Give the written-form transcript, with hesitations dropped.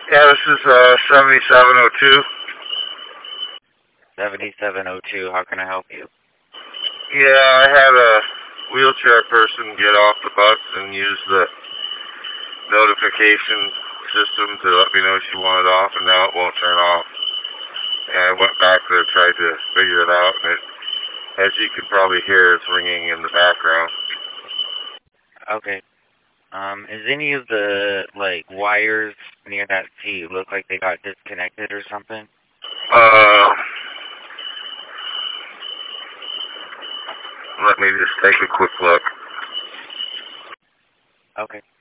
Yeah, this is 7702. 7702, how can I help you? Yeah, I had a wheelchair person get off the bus and use the notification system to let me know she wanted off, and now it won't turn off. And I went back there and tried to figure it out, and as you can probably hear, it's ringing in the background. Okay. Is any of the, wires near that seat look like they got disconnected or something? Let me just take a quick look. Okay.